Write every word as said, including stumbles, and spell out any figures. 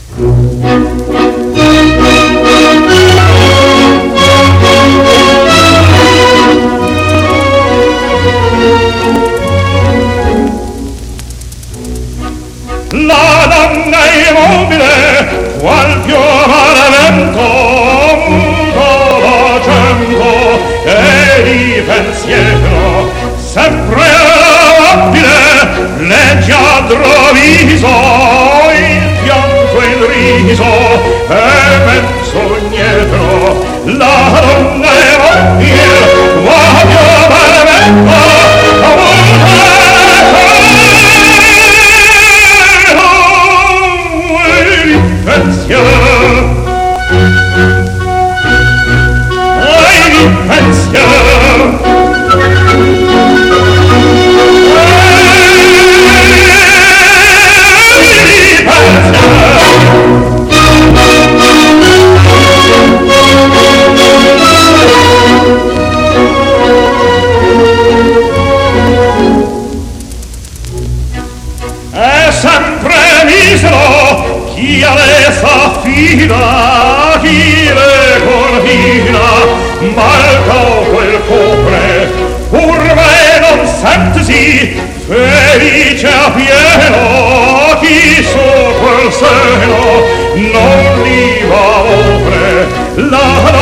La donna immobile, qual piovare vento, muto vocendo, e di pensiero, sempre abile, leggiadro viso, il pianto e il riso, e menzognetro. La donna immobile, qual piovare vento, pensiero, ai di pensiero, ai di pensiero. È sempre misero chi a lei s'affida, chi le confina, malca quel copre, urme non sentesi, felice a pieno, chi su quel seno non li va opre, la